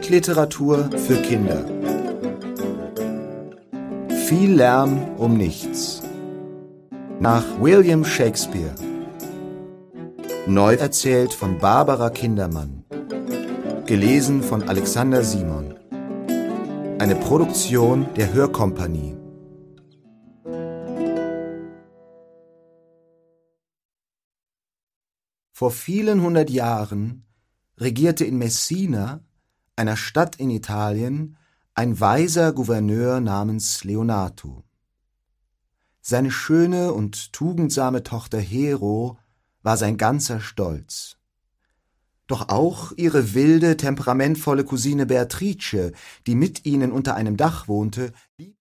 Weltliteratur für Kinder. Viel Lärm um nichts. Nach William Shakespeare. Neu erzählt von Barbara Kindermann. Gelesen von Alexander Simon. Eine Produktion der Hörkompanie. Vor vielen 100 Jahren regierte in Messina, einer Stadt in Italien, ein weiser Gouverneur namens Leonato. Seine schöne und tugendsame Tochter Hero war sein ganzer Stolz. Doch auch ihre wilde, temperamentvolle Cousine Beatrice, die mit ihnen unter einem Dach wohnte,